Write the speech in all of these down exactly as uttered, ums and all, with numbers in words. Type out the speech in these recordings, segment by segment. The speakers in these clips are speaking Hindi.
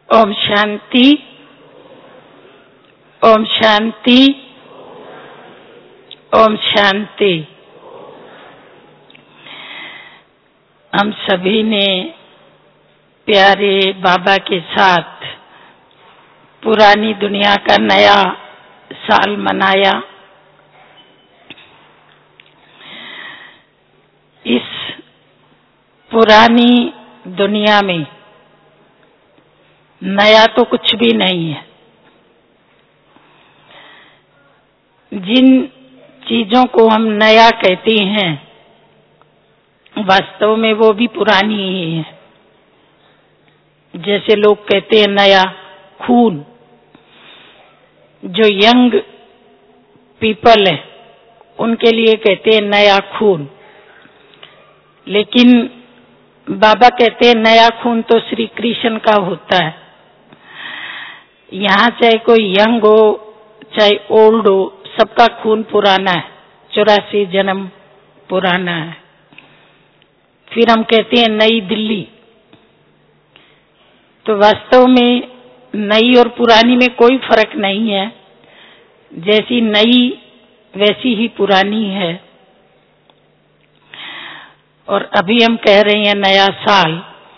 ओम शांति, ओम शांति, ओम शांति। हम सभी ने प्यारे बाबा के साथ पुरानी दुनिया का नया साल मनाया। इस पुरानी दुनिया में नया तो कुछ भी नहीं है। जिन चीजों को हम नया कहते हैं वास्तव में वो भी पुरानी ही है। जैसे लोग कहते हैं नया खून, जो यंग पीपल है उनके लिए कहते हैं नया खून, लेकिन बाबा कहते हैं नया खून तो श्री कृष्ण का होता है। यहाँ चाहे कोई यंग हो चाहे ओल्ड हो, सबका खून पुराना है, चौरासी जन्म पुराना है। फिर हम कहते हैं नई दिल्ली, तो वास्तव में नई और पुरानी में कोई फर्क नहीं है। जैसी नई वैसी ही पुरानी है। और अभी हम कह रहे हैं नया साल,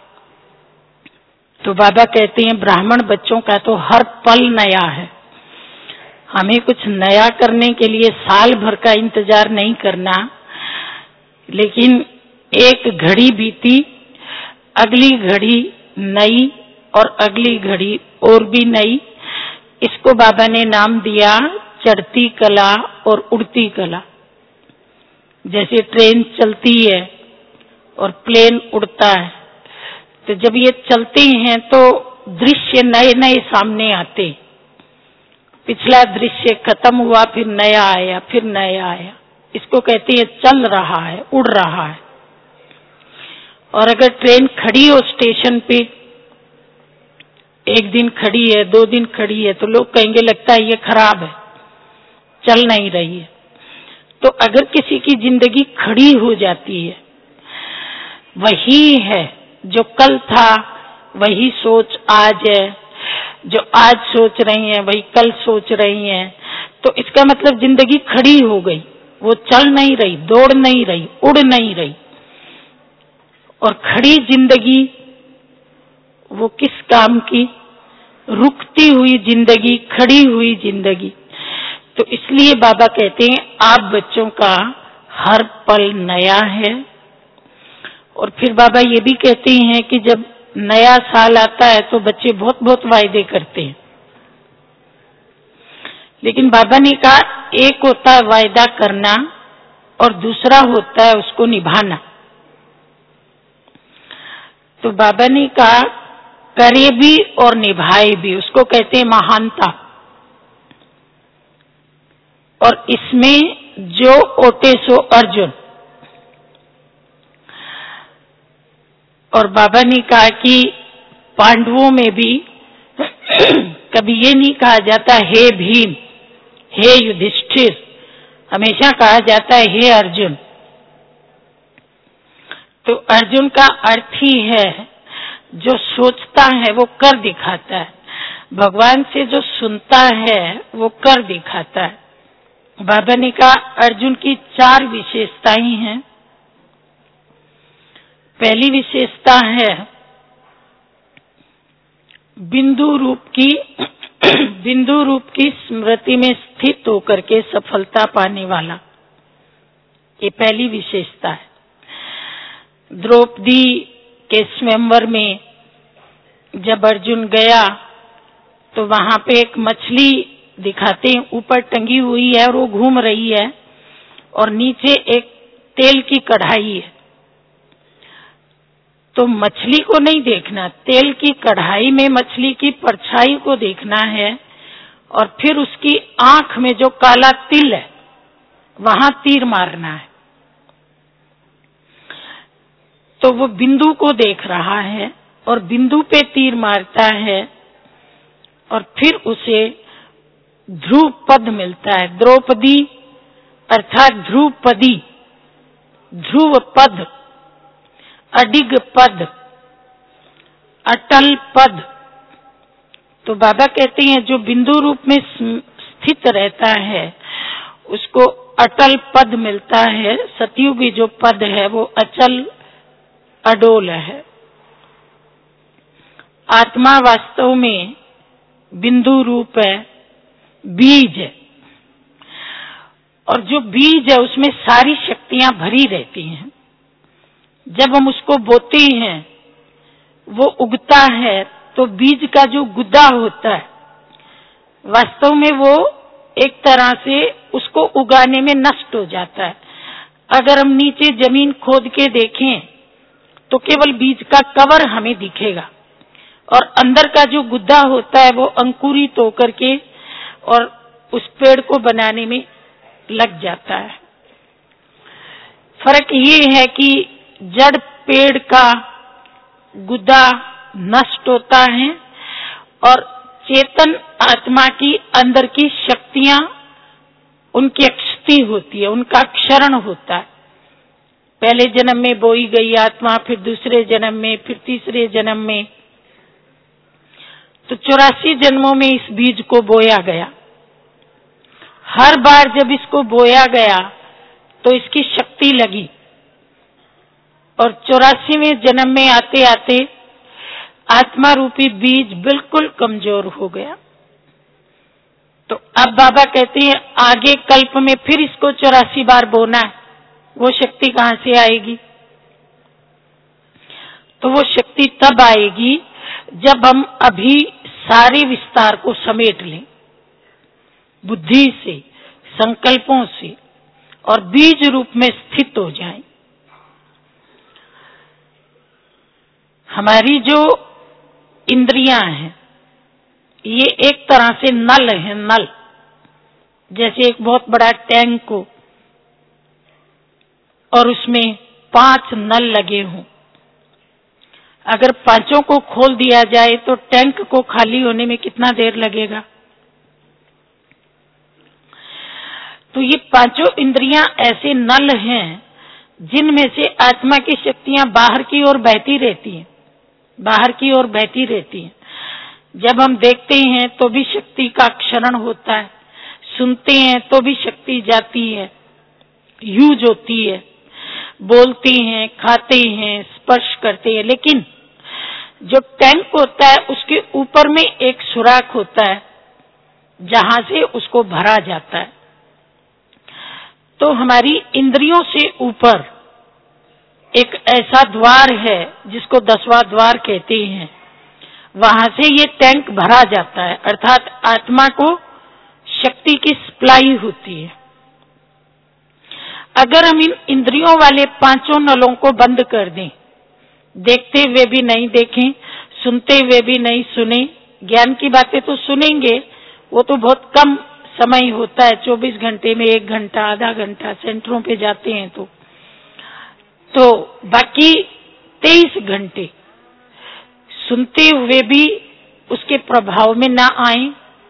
तो बाबा कहते हैं ब्राह्मण बच्चों का तो हर पल नया है। हमें कुछ नया करने के लिए साल भर का इंतजार नहीं करना, लेकिन एक घड़ी बीती, अगली घड़ी नई और अगली घड़ी और भी नई। इसको बाबा ने नाम दिया चढ़ती कला और उड़ती कला। जैसे ट्रेन चलती है और प्लेन उड़ता है, तो जब ये चलते हैं तो दृश्य नए नए सामने आते। पिछला दृश्य खत्म हुआ, फिर नया आया, फिर नया आया। इसको कहते हैं चल रहा है, उड़ रहा है। और अगर ट्रेन खड़ी हो स्टेशन पे, एक दिन खड़ी है, दो दिन खड़ी है, तो लोग कहेंगे लगता है ये खराब है, चल नहीं रही है। तो अगर किसी की जिंदगी खड़ी हो जाती है, वही है जो कल था, वही सोच आज है, जो आज सोच रही हैं वही कल सोच रही हैं। तो इसका मतलब जिंदगी खड़ी हो गई, वो चल नहीं रही, दौड़ नहीं रही, उड़ नहीं रही। और खड़ी जिंदगी वो किस काम की? रुकती हुई जिंदगी, खड़ी हुई जिंदगी। तो इसलिए बाबा कहते हैं आप बच्चों का हर पल नया है। और फिर बाबा ये भी कहते हैं कि जब नया साल आता है तो बच्चे बहुत बहुत वायदे करते हैं, लेकिन बाबा ने कहा एक होता है वायदा करना और दूसरा होता है उसको निभाना। तो बाबा ने कहा करे भी और निभाए भी, उसको कहते हैं महानता। और इसमें जो ओटे सो अर्जुन। और बाबा ने कहा कि पांडवों में भी कभी ये नहीं कहा जाता हे भीम, हे युधिष्ठिर, हमेशा कहा जाता है हे अर्जुन। तो अर्जुन का अर्थ ही है जो सोचता है वो कर दिखाता है, भगवान से जो सुनता है वो कर दिखाता है। बाबा ने कहा अर्जुन की चार विशेषताएं हैं। पहली विशेषता है बिंदु रूप की बिंदु रूप की स्मृति में स्थित होकर के सफलता पाने वाला, ये पहली विशेषता है। द्रौपदी के स्वयंवर में जब अर्जुन गया तो वहां पे एक मछली दिखाते हैं, ऊपर टंगी हुई है और वो घूम रही है, और नीचे एक तेल की कढ़ाई है। तो मछली को नहीं देखना, तेल की कढ़ाई में मछली की परछाई को देखना है, और फिर उसकी आंख में जो काला तिल है वहां तीर मारना है। तो वो बिंदु को देख रहा है और बिंदु पे तीर मारता है, और फिर उसे ध्रुव पद मिलता है। द्रौपदी अर्थात ध्रुवपदी, ध्रुव पद, अडिग पद, अटल पद, तो बाबा कहते हैं जो बिंदु रूप में स्थित रहता है उसको अटल पद मिलता है। सतयुगी जो पद है वो अचल अडोल है। आत्मा वास्तव में बिंदु रूप है, बीज है, और जो बीज है उसमें सारी शक्तियां भरी रहती हैं। जब हम उसको बोते हैं वो उगता है तो बीज का जो गुदा होता है वास्तव में वो एक तरह से उसको उगाने में नष्ट हो जाता है। अगर हम नीचे जमीन खोद के देखें तो केवल बीज का कवर हमें दिखेगा और अंदर का जो गुदा होता है वो अंकुरित होकर के और उस पेड़ को बनाने में लग जाता है। फर्क ये है कि जड़ पेड़ का गुदा नष्ट होता है और चेतन आत्मा की अंदर की शक्तियां उनकी क्षति होती है, उनका क्षरण होता है। पहले जन्म में बोई गई आत्मा, फिर दूसरे जन्म में, फिर तीसरे जन्म में, तो चौरासी जन्मों में इस बीज को बोया गया। हर बार जब इसको बोया गया तो इसकी शक्ति लगी और चौरासीवें जन्म में आते आते आत्मा रूपी बीज बिल्कुल कमजोर हो गया। तो अब बाबा कहते हैं आगे कल्प में फिर इसको चौरासी बार बोना है, वो शक्ति कहां से आएगी? तो वो शक्ति तब आएगी जब हम अभी सारे विस्तार को समेट लें, बुद्धि से, संकल्पों से, और बीज रूप में स्थित हो जाएं। हमारी जो इंद्रियां हैं ये एक तरह से नल है, नल। जैसे एक बहुत बड़ा टैंक हो और उसमें पांच नल लगे हों। अगर पांचों को खोल दिया जाए तो टैंक को खाली होने में कितना देर लगेगा? तो ये पांचों इंद्रियां ऐसे नल हैं जिनमें से आत्मा की शक्तियां बाहर की ओर बहती रहती हैं, बाहर की ओर बहती रहती हैं। जब हम देखते हैं तो भी शक्ति का क्षरण होता है, सुनते हैं तो भी शक्ति जाती है, यूज होती है, बोलते हैं, खाते हैं, स्पर्श करते हैं। लेकिन जो टैंक होता है उसके ऊपर में एक सुराख होता है जहां से उसको भरा जाता है। तो हमारी इंद्रियों से ऊपर एक ऐसा द्वार है जिसको दसवां द्वार कहते हैं, वहां से ये टैंक भरा जाता है, अर्थात आत्मा को शक्ति की सप्लाई होती है। अगर हम इन इंद्रियों वाले पांचों नलों को बंद कर दें, देखते हुए भी नहीं देखें, सुनते हुए भी नहीं सुने, ज्ञान की बातें तो सुनेंगे, वो तो बहुत कम समय होता है, चौबीस घंटे में एक घंटा, आधा घंटा सेंटरों पे जाते हैं तो तो बाकी तेईस घंटे सुनते हुए भी उसके प्रभाव में ना आए,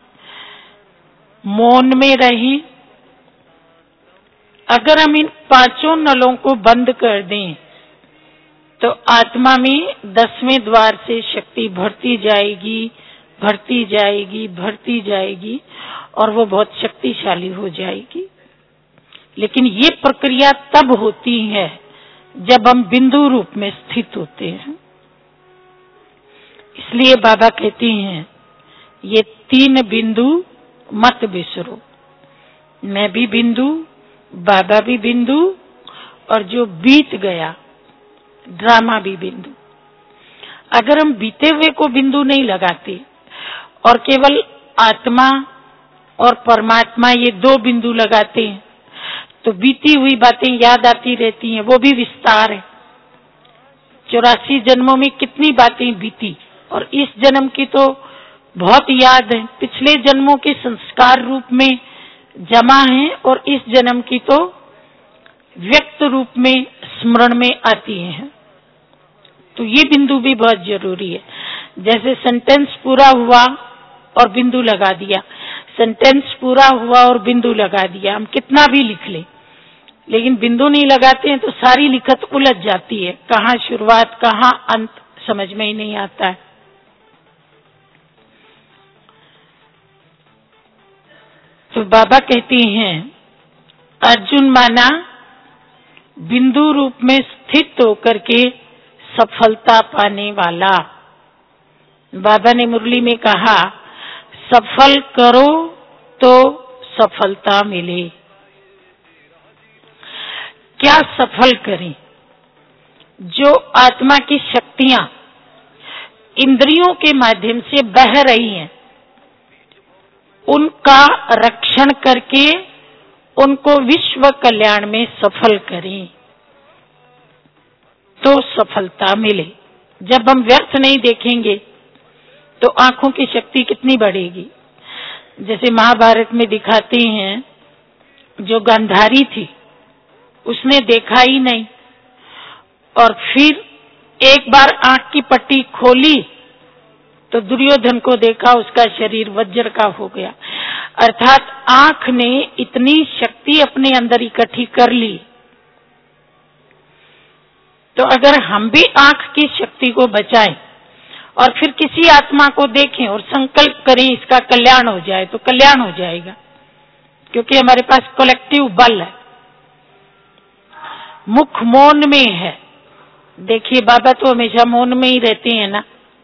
मौन में रहें। अगर हम इन पांचों नलों को बंद कर दें तो आत्मा में दसवें द्वार से शक्ति भरती जाएगी, भरती जाएगी, भरती जाएगी और वो बहुत शक्तिशाली हो जाएगी। लेकिन ये प्रक्रिया तब होती है जब हम बिंदु रूप में स्थित होते हैं। इसलिए बाबा कहते हैं ये तीन बिंदु मत बिसरो, मैं भी बिंदु, बाबा भी बिंदु, और जो बीत गया ड्रामा भी बिंदु। अगर हम बीते हुए को बिंदु नहीं लगाते और केवल आत्मा और परमात्मा ये दो बिंदु लगाते हैं तो बीती हुई बातें याद आती रहती हैं, वो भी विस्तार है। चौरासी जन्मों में कितनी बातें बीती और इस जन्म की तो बहुत याद है, पिछले जन्मों के संस्कार रूप में जमा है और इस जन्म की तो व्यक्त रूप में स्मरण में आती है। तो ये बिंदु भी बहुत जरूरी है। जैसे सेंटेंस पूरा हुआ और बिंदु लगा दिया, सेंटेंस पूरा हुआ और बिंदु लगा दिया, हम कितना भी लिख लें लेकिन बिंदु नहीं लगाते हैं तो सारी लिखत उलझ जाती है, कहाँ शुरुआत कहाँ अंत समझ में ही नहीं आता है। तो बाबा कहती हैं, अर्जुन माना बिंदु रूप में स्थित होकर के सफलता पाने वाला। बाबा ने मुरली में कहा, सफल करो तो सफलता मिले। क्या सफल करें? जो आत्मा की शक्तियां इंद्रियों के माध्यम से बह रही हैं, उनका रक्षण करके उनको विश्व कल्याण में सफल करें तो सफलता मिले। जब हम व्यर्थ नहीं देखेंगे तो आंखों की शक्ति कितनी बढ़ेगी। जैसे महाभारत में दिखाते हैं, जो गांधारी थी उसने देखा ही नहीं, और फिर एक बार आंख की पट्टी खोली तो दुर्योधन को देखा, उसका शरीर वज्र का हो गया। अर्थात आंख ने इतनी शक्ति अपने अंदर इकट्ठी कर ली। तो अगर हम भी आंख की शक्ति को बचाएं और फिर किसी आत्मा को देखें और संकल्प करें इसका कल्याण हो जाए, तो कल्याण हो जाएगा, क्योंकि हमारे पास कलेक्टिव बल है। मुख मौन में है। देखिए, बाबा तो हमेशा मौन में ही रहते हैं ना।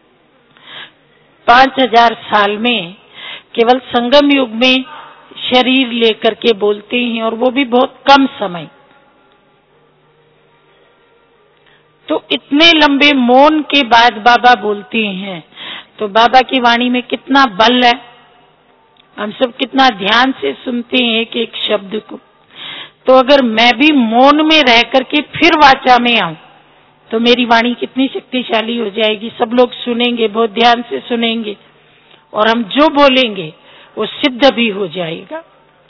पांच हजार साल में केवल संगम युग में शरीर लेकर के बोलते हैं, और वो भी बहुत कम समय। तो इतने लंबे मौन के बाद बाबा बोलते हैं, तो बाबा की वाणी में कितना बल है। हम सब कितना ध्यान से सुनते हैं एक एक शब्द को। तो अगर मैं भी मौन में रह करके फिर वाचा में आऊं तो मेरी वाणी कितनी शक्तिशाली हो जाएगी। सब लोग सुनेंगे, बहुत ध्यान से सुनेंगे, और हम जो बोलेंगे वो सिद्ध भी हो जाएगा।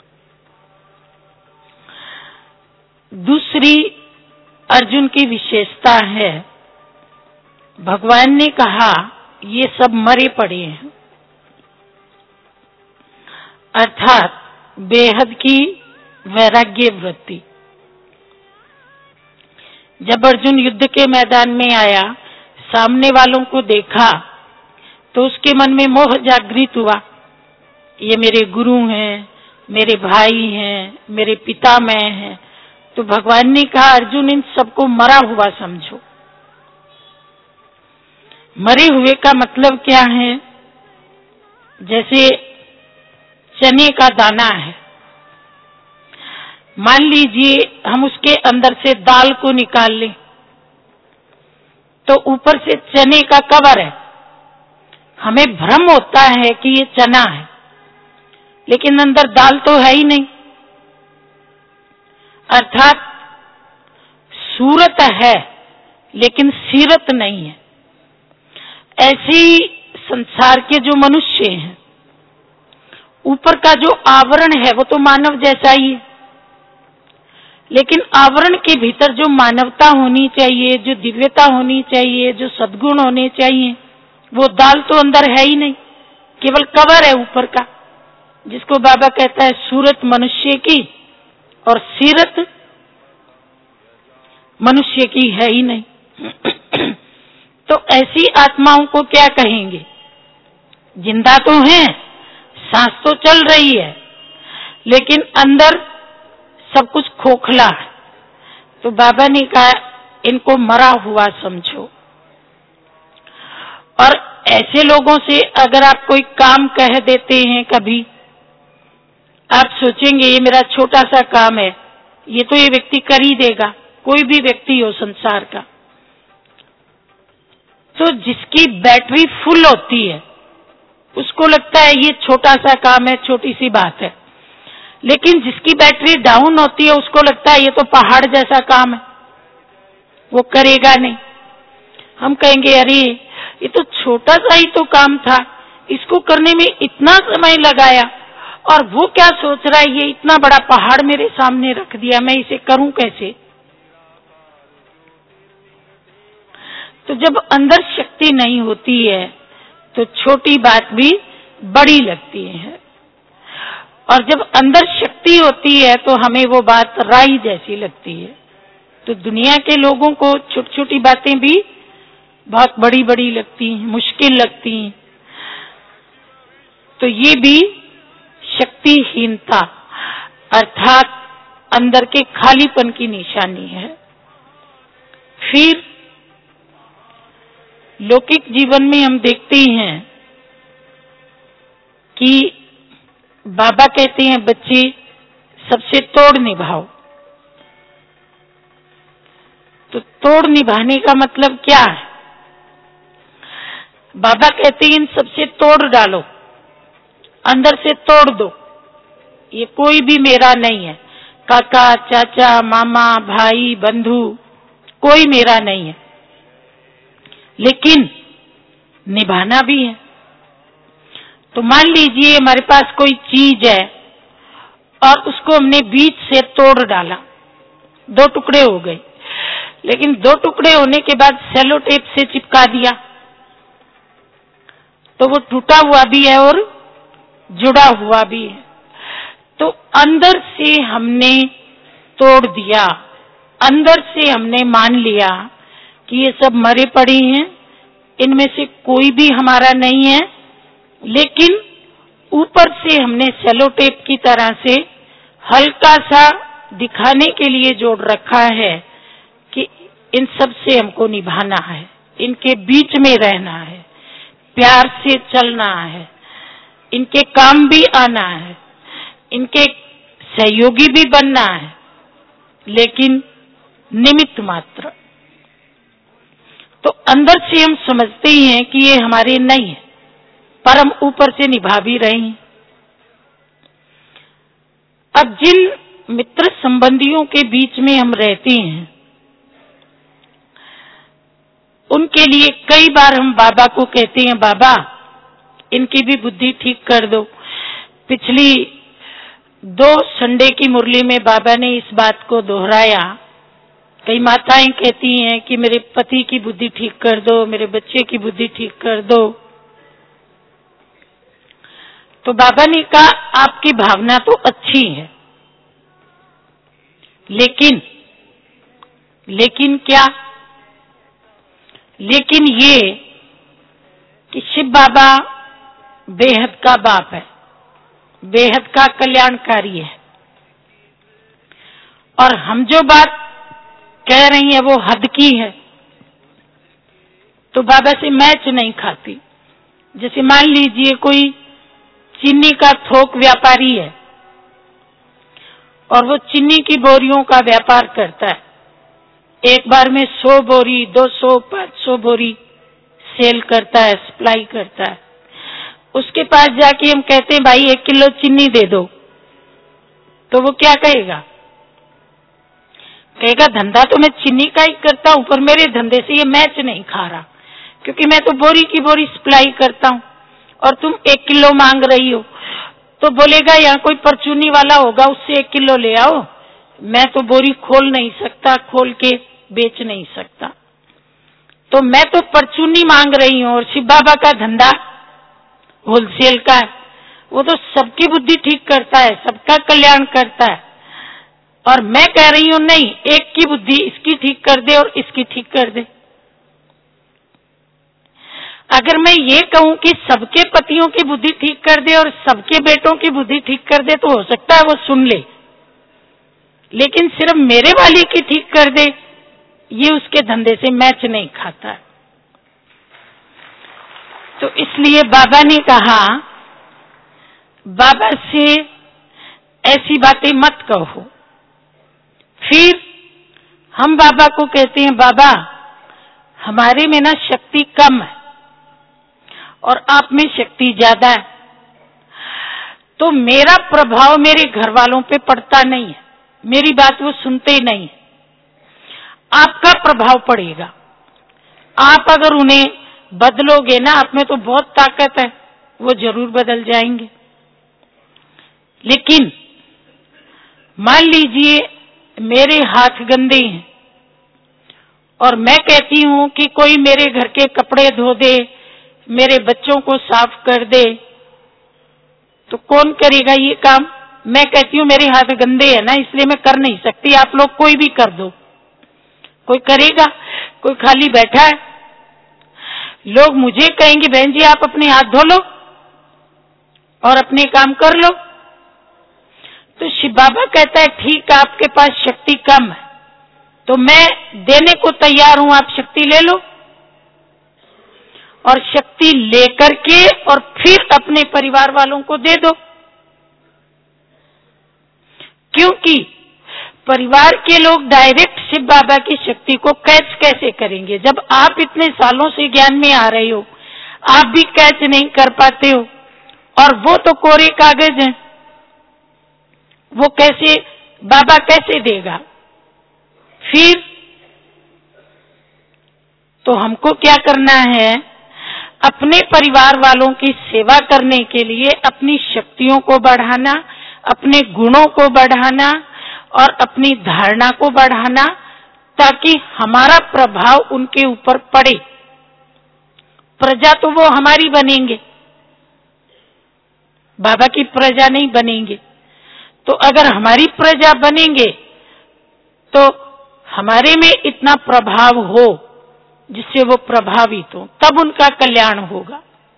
दूसरी अर्जुन की विशेषता है, भगवान ने कहा ये सब मरे पड़े हैं, अर्थात बेहद की वैराग्य वृत्ति। जब अर्जुन युद्ध के मैदान में आया, सामने वालों को देखा तो उसके मन में मोह जागृत हुआ। ये मेरे गुरु हैं, मेरे भाई हैं, मेरे पितामह हैं। तो भगवान ने कहा, अर्जुन इन सबको मरा हुआ समझो। मरे हुए का मतलब क्या है? जैसे चने का दाना है, मान लीजिए हम उसके अंदर से दाल को निकाल लें तो ऊपर से चने का कवर है। हमें भ्रम होता है कि ये चना है, लेकिन अंदर दाल तो है ही नहीं। अर्थात सूरत है लेकिन सीरत नहीं है। ऐसी संसार के जो मनुष्य हैं, ऊपर का जो आवरण है वो तो मानव जैसा ही है, लेकिन आवरण के भीतर जो मानवता होनी चाहिए, जो दिव्यता होनी चाहिए, जो सद्गुण होने चाहिए, वो दाल तो अंदर है ही नहीं। केवल कवर है ऊपर का, जिसको बाबा कहता है सूरत मनुष्य की और सीरत मनुष्य की है ही नहीं। तो ऐसी आत्माओं को क्या कहेंगे? जिंदा तो हैं, सांस तो चल रही है, लेकिन अंदर सब कुछ खोखला है। तो बाबा ने कहा इनको मरा हुआ समझो। और ऐसे लोगों से अगर आप कोई काम कह देते हैं, कभी आप सोचेंगे ये मेरा छोटा सा काम है, ये तो ये व्यक्ति कर ही देगा, कोई भी व्यक्ति हो संसार का। तो जिसकी बैटरी फुल होती है उसको लगता है ये छोटा सा काम है, छोटी सी बात है। लेकिन जिसकी बैटरी डाउन होती है उसको लगता है ये तो पहाड़ जैसा काम है, वो करेगा नहीं। हम कहेंगे अरे ये तो छोटा सा ही तो काम था, इसको करने में इतना समय लगाया, और वो क्या सोच रहा है ये इतना बड़ा पहाड़ मेरे सामने रख दिया, मैं इसे करूं कैसे? तो जब अंदर शक्ति नहीं होती है तो छोटी बात भी बड़ी लगती है, और जब अंदर शक्ति होती है तो हमें वो बात राई जैसी लगती है। तो दुनिया के लोगों को छोटी छोटी बातें भी बहुत बड़ी बड़ी लगती हैं, मुश्किल लगती हैं। तो ये भी शक्ति शक्तिहीनता अर्थात अंदर के खालीपन की निशानी है। फिर लौकिक जीवन में हम देखते हैं कि बाबा कहते हैं बच्चे सबसे तोड़ निभाओ। तो तोड़ निभाने का मतलब क्या है? बाबा कहते हैं इन सबसे तोड़ डालो, अंदर से तोड़ दो। ये कोई भी मेरा नहीं है, काका, चाचा, मामा, भाई, बंधु, कोई मेरा नहीं है, लेकिन निभाना भी है। तो मान लीजिए हमारे पास कोई चीज है और उसको हमने बीच से तोड़ डाला, दो टुकड़े हो गए, लेकिन दो टुकड़े होने के बाद सेलो टेप से चिपका दिया तो वो टूटा हुआ भी है और जुड़ा हुआ भी है। तो अंदर से हमने तोड़ दिया, अंदर से हमने मान लिया कि ये सब मरे पड़े हैं, इनमें से कोई भी हमारा नहीं है, लेकिन ऊपर से हमने सेलो टेप की तरह से हल्का सा दिखाने के लिए जोड़ रखा है कि इन सब से हमको निभाना है, इनके बीच में रहना है, प्यार से चलना है, इनके काम भी आना है, इनके सहयोगी भी बनना है, लेकिन निमित्त मात्र। तो अंदर से हम समझते ही हैं कि ये हमारे नहीं है, पर हम ऊपर से निभा भी रहे हैं। अब जिन मित्र संबंधियों के बीच में हम रहते हैं, उनके लिए कई बार हम बाबा को कहते हैं बाबा इनकी भी बुद्धि ठीक कर दो। पिछली दो संडे की मुरली में बाबा ने इस बात को दोहराया। कई माताएं कहती हैं कि मेरे पति की बुद्धि ठीक कर दो, मेरे बच्चे की बुद्धि ठीक कर दो। तो बाबा ने कहा आपकी भावना तो अच्छी है, लेकिन लेकिन क्या? लेकिन ये कि शिव बाबा बेहद का बाप है, बेहद का कल्याणकारी है, और हम जो बात कह रही हैं वो हद की है, तो बाबा से मैच नहीं खाती। जैसे मान लीजिए कोई चीनी का थोक व्यापारी है और वो चीनी की बोरियों का व्यापार करता है, एक बार में सौ बोरी, दो सौ, पांच सौ बोरी सेल करता है, सप्लाई करता है। उसके पास जाके हम कहते हैं भाई एक किलो चीनी दे दो, तो वो क्या कहेगा? कहेगा धंधा तो मैं चीनी का ही करता हूं, पर मेरे धंधे से ये मैच नहीं खा रहा, क्योंकि मैं तो बोरी की बोरी सप्लाई करता हूं और तुम एक किलो मांग रही हो। तो बोलेगा यहाँ कोई परचूनी वाला होगा, उससे एक किलो ले आओ, मैं तो बोरी खोल नहीं सकता, खोल के बेच नहीं सकता। तो मैं तो परचूनी मांग रही हूँ और शिव बाबा का धंधा होलसेल का है, वो तो सबकी बुद्धि ठीक करता है, सबका कल्याण करता है, और मैं कह रही हूँ नहीं, एक की बुद्धि इसकी ठीक कर दे और इसकी ठीक कर दे। अगर मैं ये कहूं कि सबके पतियों की बुद्धि ठीक कर दे और सबके बेटों की बुद्धि ठीक कर दे, तो हो सकता है वो सुन ले, लेकिन सिर्फ मेरे वाली की ठीक कर दे, ये उसके धंधे से मैच नहीं खाता। तो इसलिए बाबा ने कहा बाबा से ऐसी बातें मत कहो। फिर हम बाबा को कहते हैं बाबा हमारे में ना शक्ति कम है और आप में शक्ति ज्यादा है, तो मेरा प्रभाव मेरे घर वालों पे पड़ता नहीं है, मेरी बात वो सुनते ही नहीं है, आपका प्रभाव पड़ेगा। आप अगर उन्हें बदलोगे ना, आप में तो बहुत ताकत है, वो जरूर बदल जाएंगे। लेकिन मान लीजिए मेरे हाथ गंदे हैं और मैं कहती हूं कि कोई मेरे घर के कपड़े धो दे, मेरे बच्चों को साफ कर दे, तो कौन करेगा ये काम? मैं कहती हूँ मेरे हाथ गंदे हैं ना, इसलिए मैं कर नहीं सकती, आप लोग कोई भी कर दो। कोई करेगा? कोई खाली बैठा है? लोग मुझे कहेंगे बहन जी आप अपने हाथ धो लो और अपने काम कर लो, तो शिव बाबा कहता है ठीक है, आपके पास शक्ति कम है तो मैं देने को तैयार हूं, आप शक्ति ले लो और शक्ति लेकर के और फिर अपने परिवार वालों को दे दो। क्योंकि परिवार के लोग डायरेक्ट शिव बाबा की शक्ति को कैच कैसे करेंगे? जब आप इतने सालों से ज्ञान में आ रहे हो, आप भी कैच नहीं कर पाते हो और वो तो कोरे कागज हैं, वो कैसे बाबा कैसे देगा? फिर तो हमको क्या करना है? अपने परिवार वालों की सेवा करने के लिए अपनी शक्तियों को बढ़ाना, अपने गुणों को बढ़ाना और अपनी धारणा को बढ़ाना, ताकि हमारा प्रभाव उनके ऊपर पड़े। प्रजा तो वो हमारी बनेंगे, बाबा की प्रजा नहीं बनेंगे। तो अगर हमारी प्रजा बनेंगे तो हमारे में इतना प्रभाव हो जिससे वो प्रभावित हो, तब उनका कल्याण होगा।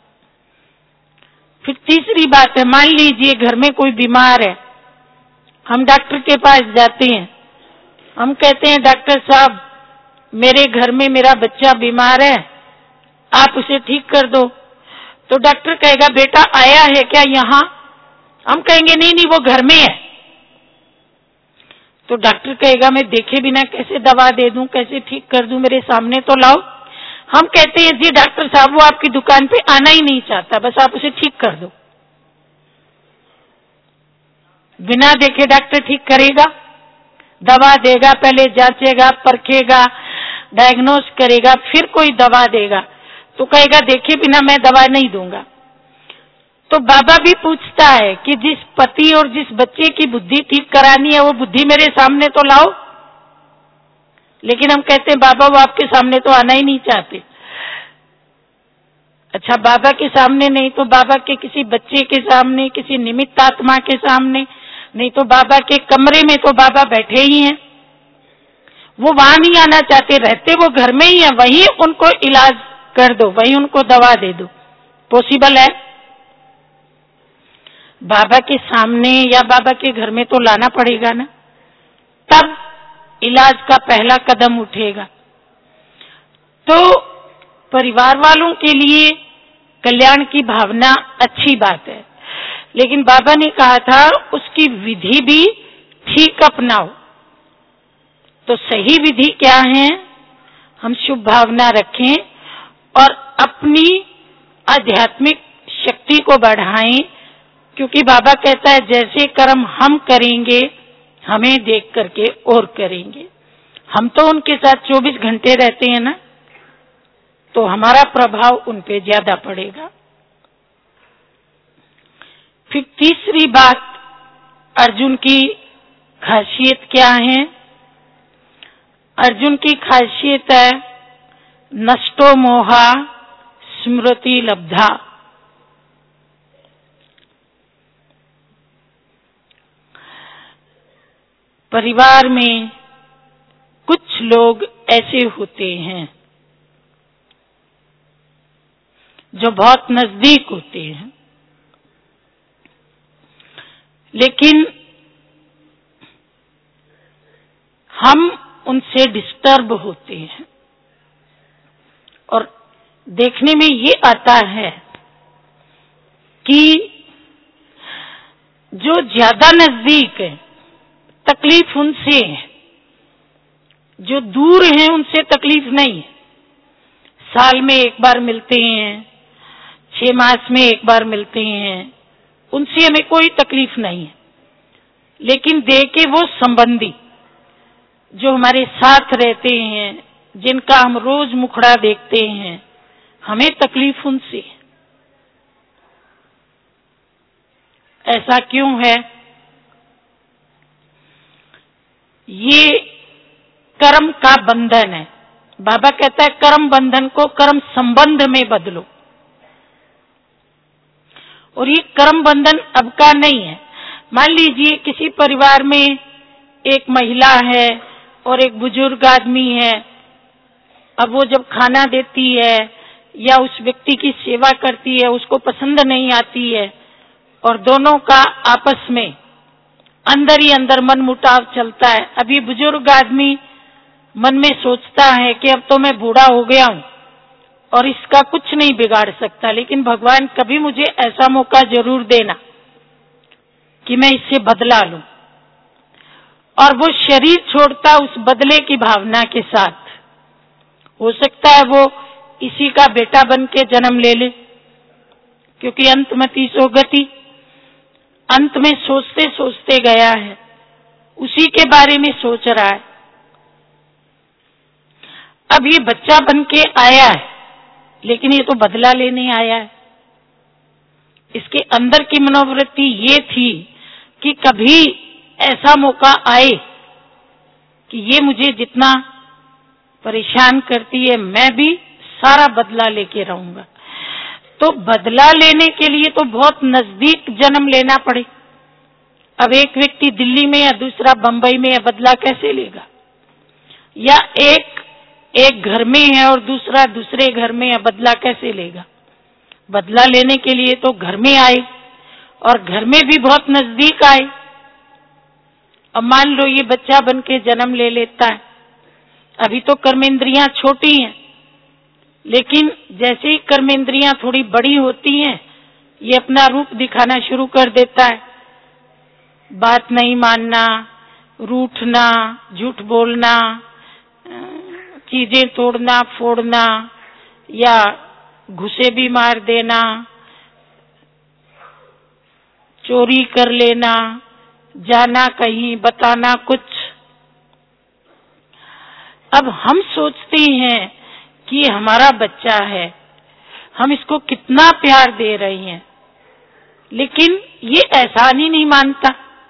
फिर तीसरी बात है, मान लीजिए घर में कोई बीमार है, हम डॉक्टर के पास जाते हैं, हम कहते हैं डॉक्टर साहब मेरे घर में मेरा बच्चा बीमार है, आप उसे ठीक कर दो। तो डॉक्टर कहेगा बेटा आया है क्या यहाँ? हम कहेंगे नहीं नहीं वो घर में है। तो डॉक्टर कहेगा मैं देखे बिना कैसे दवा दे दूं, कैसे ठीक कर दूं, मेरे सामने तो लाओ। हम कहते हैं जी डॉक्टर साहब वो आपकी दुकान पे आना ही नहीं चाहता, बस आप उसे ठीक कर दो। बिना देखे डॉक्टर ठीक करेगा? दवा देगा, पहले जांचेगा, परखेगा, डायग्नोस करेगा, फिर कोई दवा देगा। तो कहेगा देखे बिना मैं दवा नहीं दूंगा। तो बाबा भी पूछता है कि जिस पति और जिस बच्चे की बुद्धि ठीक करानी है वो बुद्धि मेरे सामने तो लाओ। लेकिन हम कहते हैं बाबा वो आपके सामने तो आना ही नहीं चाहते। अच्छा बाबा के सामने नहीं तो बाबा के किसी बच्चे के सामने, किसी निमित्त आत्मा के सामने, नहीं तो बाबा के कमरे में तो बाबा बैठे ही हैं, वो वहां नहीं आना चाहते, रहते वो घर में ही है, वहीं उनको इलाज कर दो, वहीं उनको दवा दे दो। पॉसिबल है? बाबा के सामने या बाबा के घर में तो लाना पड़ेगा ना, तब इलाज का पहला कदम उठेगा। तो परिवार वालों के लिए कल्याण की भावना अच्छी बात है, लेकिन बाबा ने कहा था उसकी विधि भी ठीक अपनाओ। तो सही विधि क्या है? हम शुभ भावना रखें और अपनी आध्यात्मिक शक्ति को बढ़ाएं, क्योंकि बाबा कहता है जैसे कर्म हम करेंगे हमें देख करके और करेंगे। हम तो उनके साथ चौबीस घंटे रहते हैं ना, तो हमारा प्रभाव उन पे ज्यादा पड़ेगा। फिर तीसरी बात, अर्जुन की खासियत क्या है? अर्जुन की खासियत है नष्टो मोहा स्मृति लब्धा। परिवार में कुछ लोग ऐसे होते हैं जो बहुत नजदीक होते हैं, लेकिन हम उनसे डिस्टर्ब होते हैं और देखने में ये आता है कि जो ज्यादा नजदीक है तकलीफ उनसे है, जो दूर हैं उनसे तकलीफ नहीं है। साल में एक बार मिलते हैं, छह मास में एक बार मिलते हैं, उनसे हमें कोई तकलीफ नहीं है। लेकिन देखे वो संबंधी जो हमारे साथ रहते हैं, जिनका हम रोज मुखड़ा देखते हैं, हमें तकलीफ उनसे है। ऐसा क्यों है? ये कर्म का बंधन है। बाबा कहता है कर्म बंधन को कर्म संबंध में बदलो। और ये कर्म बंधन अब का नहीं है। मान लीजिए किसी परिवार में एक महिला है और एक बुजुर्ग आदमी है। अब वो जब खाना देती है या उस व्यक्ति की सेवा करती है, उसको पसंद नहीं आती है और दोनों का आपस में अंदर ही अंदर मन मुटाव चलता है। अभी बुजुर्ग आदमी मन में सोचता है कि अब तो मैं बूढ़ा हो गया हूं और इसका कुछ नहीं बिगाड़ सकता, लेकिन भगवान कभी मुझे ऐसा मौका जरूर देना कि मैं इससे बदला लूं। और वो शरीर छोड़ता उस बदले की भावना के साथ। हो सकता है वो इसी का बेटा बन के जन्म ले ले, क्योंकि अंतमति सो गति, अंत में सोचते सोचते गया है, उसी के बारे में सोच रहा है। अब ये बच्चा बन के आया है, लेकिन ये तो बदला लेने आया है। इसके अंदर की मनोवृत्ति ये थी कि कभी ऐसा मौका आए कि ये मुझे जितना परेशान करती है मैं भी सारा बदला लेके रहूंगा। तो बदला लेने के लिए तो बहुत नजदीक जन्म लेना पड़े। अब एक व्यक्ति दिल्ली में या दूसरा बंबई में, या बदला कैसे लेगा? या एक एक घर में है और दूसरा दूसरे घर में, या बदला कैसे लेगा? बदला लेने के लिए तो घर में आए, और घर में भी बहुत नजदीक आए। अब मान लो ये बच्चा बन के जन्म ले लेता है, अभी तो कर्मेंद्रियां छोटी हैं, लेकिन जैसे ही कर्मेंद्रियां थोड़ी बड़ी होती हैं, ये अपना रूप दिखाना शुरू कर देता है। बात नहीं मानना, रूठना, झूठ बोलना, चीजें तोड़ना फोड़ना, या घुसे भी मार देना, चोरी कर लेना, जाना कहीं, बताना कुछ। अब हम सोचते हैं कि हमारा बच्चा है, हम इसको कितना प्यार दे रहे हैं, लेकिन ये एहसान ही नहीं मानता।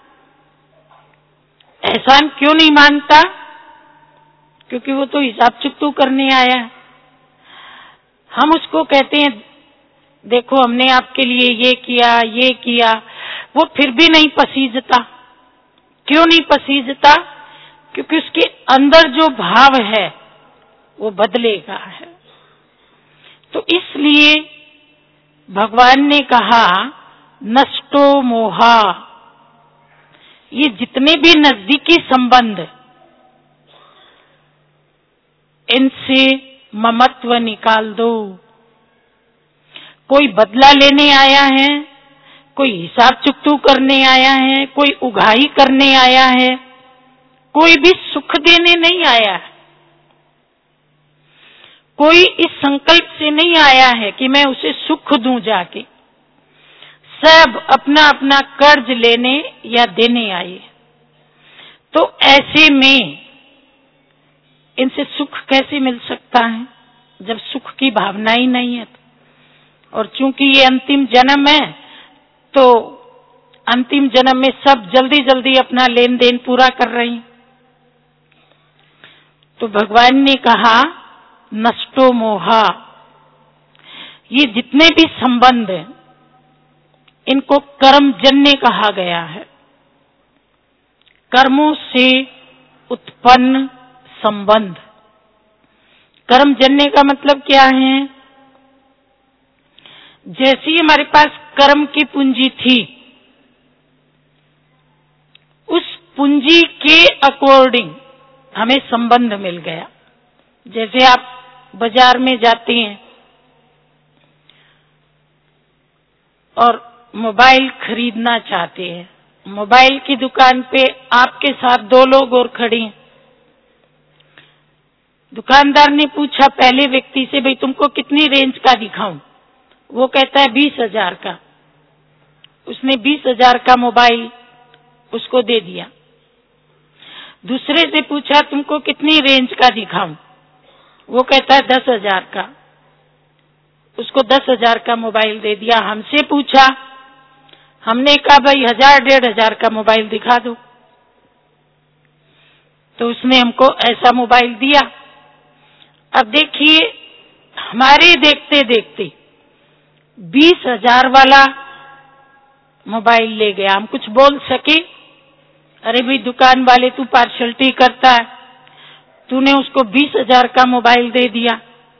एहसान क्यों नहीं मानता? क्योंकि वो तो हिसाब चुकतू करने आया है। हम उसको कहते हैं देखो हमने आपके लिए ये किया ये किया, वो फिर भी नहीं पसीजता। क्यों नहीं पसीजता? क्योंकि उसके अंदर जो भाव है वो बदलेगा है। तो इसलिए भगवान ने कहा नष्टो मोहा, ये जितने भी नजदीकी संबंध, इनसे ममत्व निकाल दो। कोई बदला लेने आया है, कोई हिसाब चुकतू करने आया है, कोई उगाही करने आया है, कोई भी सुख देने नहीं आया है। कोई इस संकल्प से नहीं आया है कि मैं उसे सुख दूं जाके। सब अपना अपना कर्ज लेने या देने आए। तो ऐसे में इनसे सुख कैसे मिल सकता है जब सुख की भावना ही नहीं है? और चूंकि ये अंतिम जन्म है, तो अंतिम जन्म में सब जल्दी जल्दी अपना लेन देन पूरा कर रहे हैं। तो भगवान ने कहा नष्टो मोहा, ये जितने भी संबंध हैं इनको कर्मजन्य कहा गया है। कर्मों से उत्पन्न संबंध। कर्मजन्य का मतलब क्या है? जैसी हमारे पास कर्म की पूंजी थी, उस पूंजी के अकॉर्डिंग हमें संबंध मिल गया। जैसे आप बाजार में जाते हैं और मोबाइल खरीदना चाहते हैं, मोबाइल की दुकान पे आपके साथ दो लोग और खड़े हैं। दुकानदार ने पूछा पहले व्यक्ति से, भाई तुमको कितनी रेंज का दिखाऊं? वो कहता है बीस हजार का। उसने बीस हजार का मोबाइल उसको दे दिया। दूसरे से पूछा तुमको कितनी रेंज का दिखाऊं? वो कहता है दस हजार का। उसको दस हजार का मोबाइल दे दिया। हमसे पूछा, हमने कहा भाई हजार डेढ़ हजार का मोबाइल दिखा दो। तो उसने हमको ऐसा मोबाइल दिया। अब देखिए, हमारे देखते देखते बीस हजार वाला मोबाइल ले गया। हम कुछ बोल सके? अरे भाई दुकान वाले तू पार्शलिटी करता है, तूने उसको बीस हजार का मोबाइल दे दिया,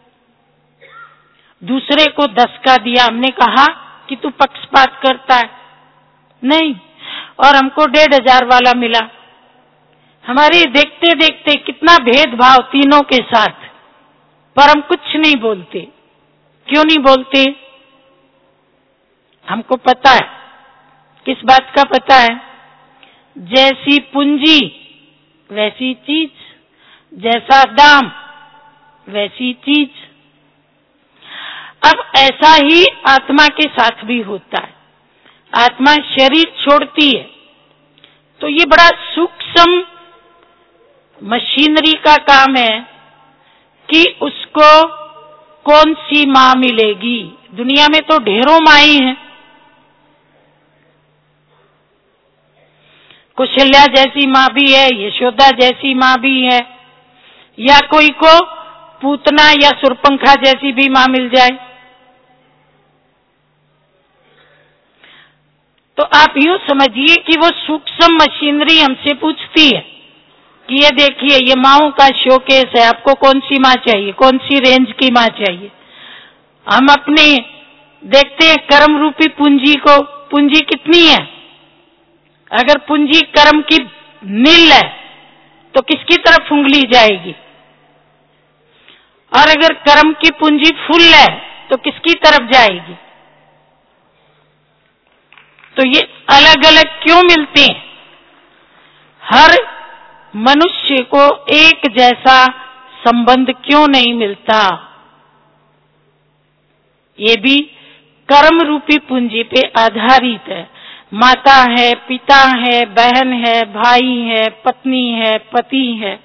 दूसरे को दस का दिया। हमने कहा कि तू पक्षपात करता है? नहीं, और हमको डेढ़ हजार वाला मिला। हमारे देखते देखते कितना भेदभाव तीनों के साथ, पर हम कुछ नहीं बोलते। क्यों नहीं बोलते? हमको पता है, किस बात का पता है? जैसी पूंजी वैसी चीज, जैसा दाम वैसी चीज। अब ऐसा ही आत्मा के साथ भी होता है। आत्मा शरीर छोड़ती है तो ये बड़ा सूक्ष्म मशीनरी का काम है कि उसको कौन सी माँ मिलेगी। दुनिया में तो ढेरों माई हैं। कौशल्या जैसी माँ भी है, यशोदा जैसी माँ भी है, या कोई को पूतना या सुरपंखा जैसी भी माँ मिल जाए। तो आप यूं समझिए कि वो सूक्ष्म मशीनरी हमसे पूछती है कि ये देखिए, ये माँओं का शोकेस है, आपको कौन सी माँ चाहिए, कौन सी रेंज की माँ चाहिए। हम अपने देखते हैं कर्म रूपी पूंजी को, पूंजी कितनी है। अगर पूंजी कर्म की नील है तो किसकी तरफ उंगली जाएगी, और अगर कर्म की पूंजी फुल है तो किसकी तरफ जाएगी। तो ये अलग अलग क्यों मिलते हैं? हर मनुष्य को एक जैसा संबंध क्यों नहीं मिलता? ये भी कर्म रूपी पूंजी पे आधारित है। माता है, पिता है, बहन है, भाई है, पत्नी है, पति है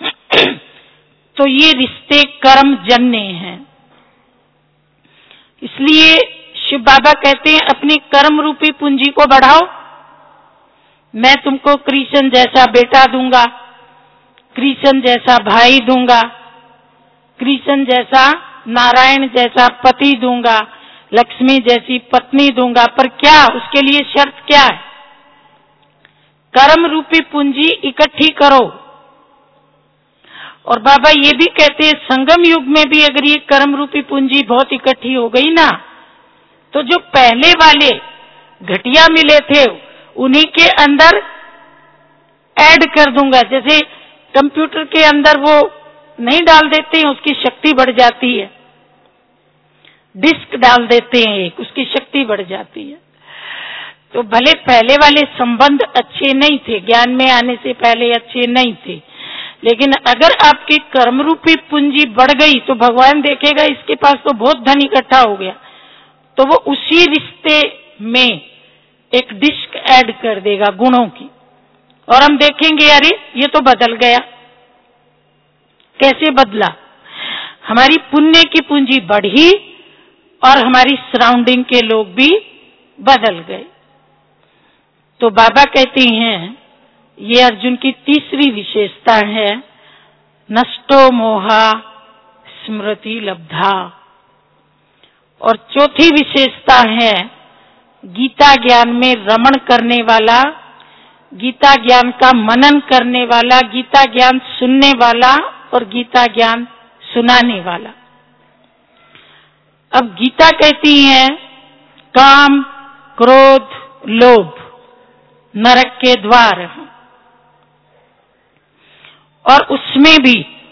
तो ये रिश्ते कर्म जन्य हैं। इसलिए शिव बाबा कहते हैं अपनी कर्म रूपी पूंजी को बढ़ाओ। मैं तुमको कृष्ण जैसा बेटा दूंगा, कृष्ण जैसा भाई दूंगा, कृष्ण जैसा नारायण जैसा पति दूंगा, लक्ष्मी जैसी पत्नी दूंगा। पर क्या, उसके लिए शर्त क्या है? कर्म रूपी पूंजी इकट्ठी करो। और बाबा ये भी कहते हैं संगम युग में भी अगर ये कर्म रूपी पूंजी बहुत इकट्ठी हो गई ना, तो जो पहले वाले घटिया मिले थे उन्हीं के अंदर ऐड कर दूंगा। जैसे कंप्यूटर के अंदर वो नहीं डाल देते हैं, उसकी शक्ति बढ़ जाती है। डिस्क डाल देते हैं एक, उसकी शक्ति बढ़ जाती है। तो भले पहले वाले संबंध अच्छे नहीं थे, ज्ञान में आने से पहले अच्छे नहीं थे, लेकिन अगर आपकी कर्म रूपी पूंजी बढ़ गई तो भगवान देखेगा इसके पास तो बहुत धन इकट्ठा हो गया, तो वो उसी रिश्ते में एक डिस्क ऐड कर देगा गुणों की, और हम देखेंगे अरे ये तो बदल गया। कैसे बदला? हमारी पुण्य की पूंजी बढ़ी और हमारी सराउंडिंग के लोग भी बदल गए। तो बाबा कहते हैं ये अर्जुन की तीसरी विशेषता है, नष्टो मोहा स्मृति लब्धा। और चौथी विशेषता है गीता ज्ञान में रमण करने वाला, गीता ज्ञान का मनन करने वाला, गीता ज्ञान सुनने वाला और गीता ज्ञान सुनाने वाला। अब गीता कहती है काम, क्रोध, लोभ नरक के द्वार हैं, और उसमें भी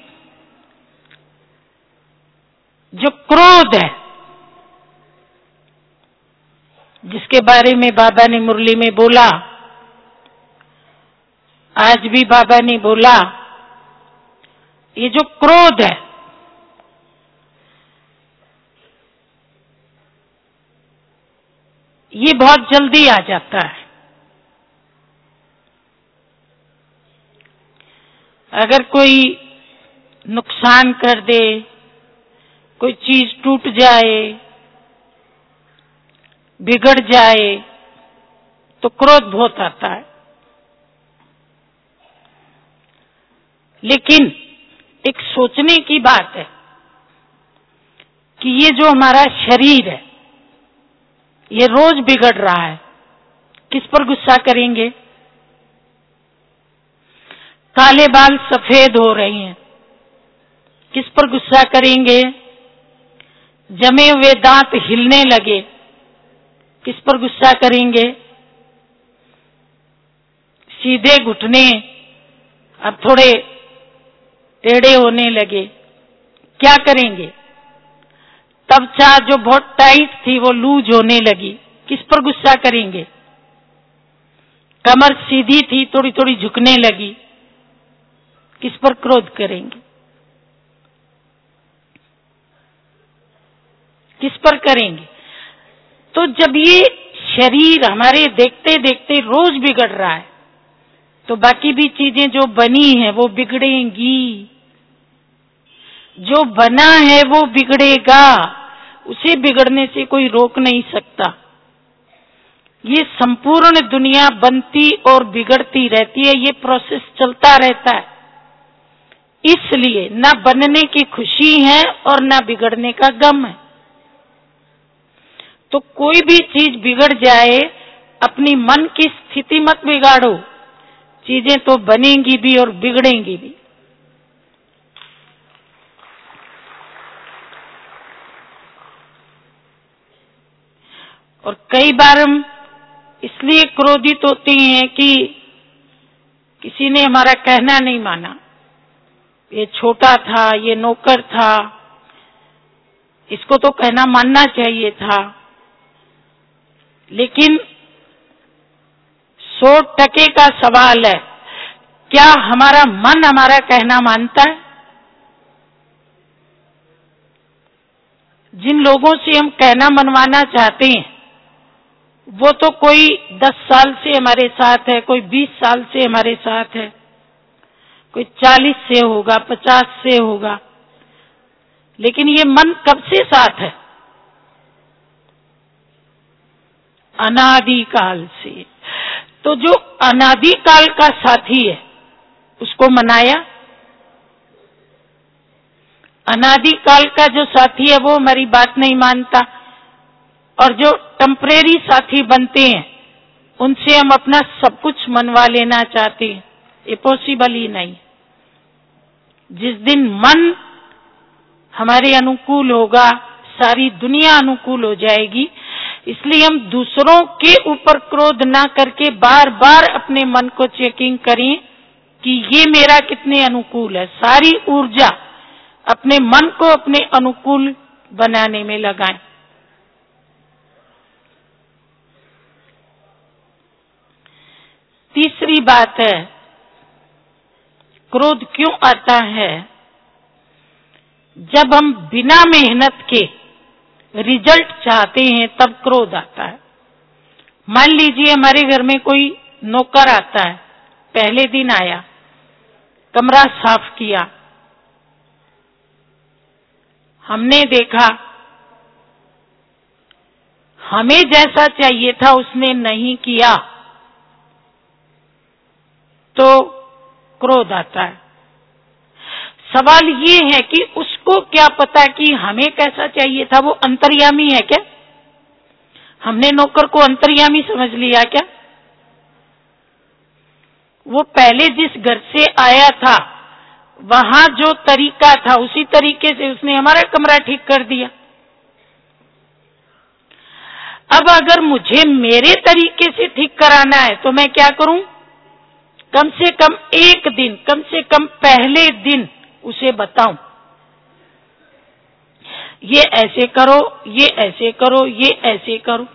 जो क्रोध है, जिसके बारे में बाबा ने मुरली में बोला, आज भी बाबा ने बोला, ये जो क्रोध है ये बहुत जल्दी आ जाता है। अगर कोई नुकसान कर दे, कोई चीज टूट जाए, बिगड़ जाए, तो क्रोध बहुत आता है। लेकिन एक सोचने की बात है कि ये जो हमारा शरीर है ये रोज बिगड़ रहा है, किस पर गुस्सा करेंगे? काले बाल सफेद हो रहे हैं, किस पर गुस्सा करेंगे? जमे हुए दांत हिलने लगे, किस पर गुस्सा करेंगे? किस पर गुस्सा करेंगे? जमे हुए दांत हिलने लगे, किस पर गुस्सा करेंगे? जमे हुए दांत हिलने लगे, किस पर गुस्सा करेंगे? जमे हुए दांत हिलने लगे, किस पर गुस्सा करेंगे? जमे हुए दांत हिलने लगे, किस पर गुस्सा करेंगे? किस पर गुस्सा करेंगे? सीधे घुटने अब थोड़े टेढ़े होने लगे, क्या करेंगे? तब चाह जो बहुत टाइट थी वो लूज होने लगी, किस पर गुस्सा करेंगे? कमर सीधी थी थोड़ी थोड़ी झुकने लगी, किस पर क्रोध करेंगे? किस पर करेंगे? तो जब ये शरीर हमारे देखते देखते रोज बिगड़ रहा है तो बाकी भी चीजें जो बनी है वो बिगड़ेंगी। जो बना है वो बिगड़ेगा, उसे बिगड़ने से कोई रोक नहीं सकता। ये संपूर्ण दुनिया बनती और बिगड़ती रहती है, ये प्रोसेस चलता रहता है। इसलिए ना बनने की खुशी है और ना बिगड़ने का गम है। तो कोई भी चीज बिगड़ जाए, अपनी मन की स्थिति मत बिगाड़ो, चीजें तो बनेंगी भी और बिगड़ेंगी भी। और कई बार हम इसलिए क्रोधित होते हैं कि किसी ने हमारा कहना नहीं माना, ये छोटा था, ये नौकर था, इसको तो कहना मानना चाहिए था। लेकिन सौ टके का सवाल है, क्या हमारा मन हमारा कहना मानता है? जिन लोगों से हम कहना मनवाना चाहते हैं वो तो कोई दस साल से हमारे साथ है, कोई बीस साल से हमारे साथ है, कोई चालीस से होगा, पचास से होगा, लेकिन ये मन कब से साथ है? अनादिकाल से। तो जो अनादिकाल का साथी है उसको मनाया। अनादिकाल का जो साथी है वो हमारी बात नहीं मानता, और जो टेम्परेरी साथी बनते हैं उनसे हम अपना सब कुछ मनवा लेना चाहते हैं, ये पॉसिबल ही नहीं। जिस दिन मन हमारे अनुकूल होगा सारी दुनिया अनुकूल हो जाएगी। इसलिए हम दूसरों के ऊपर क्रोध ना करके बार बार अपने मन को चेकिंग करें कि ये मेरा कितने अनुकूल है। सारी ऊर्जा अपने मन को अपने अनुकूल बनाने में लगाएं। तीसरी बात है, क्रोध क्यों आता है? जब हम बिना मेहनत के रिजल्ट चाहते हैं तब क्रोध आता है। मान लीजिए हमारे घर में कोई नौकर आता है, पहले दिन आया, कमरा साफ किया, हमने देखा हमें जैसा चाहिए था उसने नहीं किया तो क्रोध आता है। सवाल ये है कि उसको क्या पता कि हमें कैसा चाहिए था? वो अंतर्यामी है क्या? हमने नौकर को अंतर्यामी समझ लिया क्या? वो पहले जिस घर से आया था वहां जो तरीका था उसी तरीके से उसने हमारा कमरा ठीक कर दिया। अब अगर मुझे मेरे तरीके से ठीक कराना है तो मैं क्या करूं? कम से कम एक दिन, कम से कम पहले दिन उसे बताऊं, ये ऐसे करो, ये ऐसे करो, ये ऐसे करो।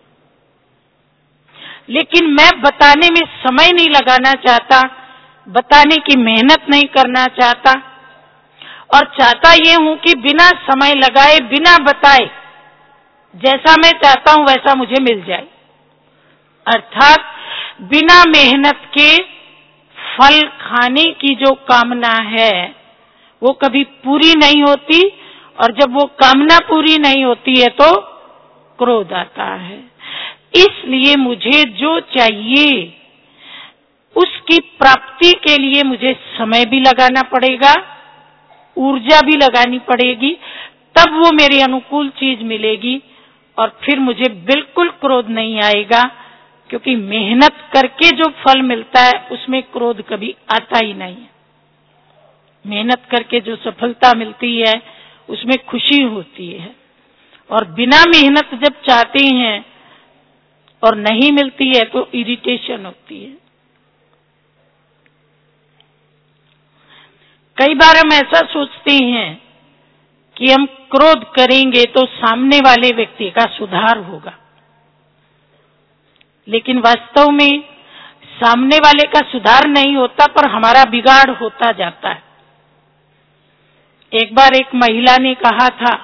लेकिन मैं बताने में समय नहीं लगाना चाहता, बताने की मेहनत नहीं करना चाहता, और चाहता ये हूं कि बिना समय लगाए, बिना बताए, जैसा मैं चाहता हूं वैसा मुझे मिल जाए। अर्थात बिना मेहनत के फल खाने की जो कामना है वो कभी पूरी नहीं होती, और जब वो कामना पूरी नहीं होती है तो क्रोध आता है। इसलिए मुझे जो चाहिए उसकी प्राप्ति के लिए मुझे समय भी लगाना पड़ेगा, ऊर्जा भी लगानी पड़ेगी, तब वो मेरे अनुकूल चीज मिलेगी, और फिर मुझे बिल्कुल क्रोध नहीं आएगा, क्योंकि मेहनत करके जो फल मिलता है उसमें क्रोध कभी आता ही नहीं है। मेहनत करके जो सफलता मिलती है उसमें खुशी होती है, और बिना मेहनत जब चाहते हैं और नहीं मिलती है तो इरिटेशन होती है। कई बार हम ऐसा सोचते हैं कि हम क्रोध करेंगे तो सामने वाले व्यक्ति का सुधार होगा, लेकिन वास्तव में सामने वाले का सुधार नहीं होता पर हमारा बिगाड़ होता जाता है। एक बार एक महिला ने कहा था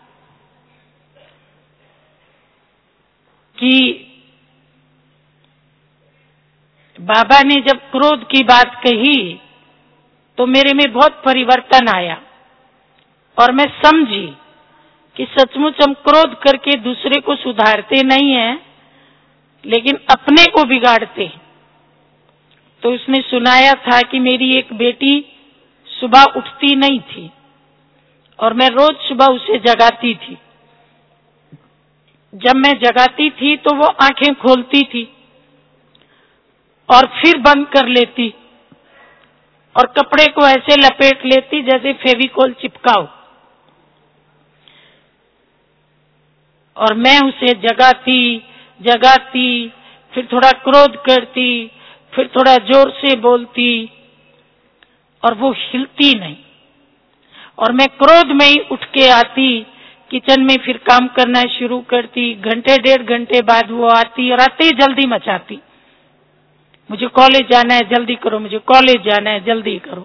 कि बाबा ने जब क्रोध की बात कही तो मेरे में बहुत परिवर्तन आया और मैं समझी कि सचमुच हम क्रोध करके दूसरे को सुधारते नहीं हैं, लेकिन अपने को बिगाड़ते हैं। तो उसने सुनाया था कि मेरी एक बेटी सुबह उठती नहीं थी और मैं रोज सुबह उसे जगाती थी। जब मैं जगाती थी तो वो आंखें खोलती थी और फिर बंद कर लेती और कपड़े को ऐसे लपेट लेती जैसे फेविकोल चिपकाओ, और मैं उसे जगाती जगाती फिर थोड़ा क्रोध करती, फिर थोड़ा जोर से बोलती और वो हिलती नहीं, और मैं क्रोध में ही उठ के आती, किचन में फिर काम करना शुरू करती। घंटे डेढ़ घंटे बाद वो आती और आते ही जल्दी मचाती, मुझे कॉलेज जाना है जल्दी करो, मुझे कॉलेज जाना है जल्दी करो।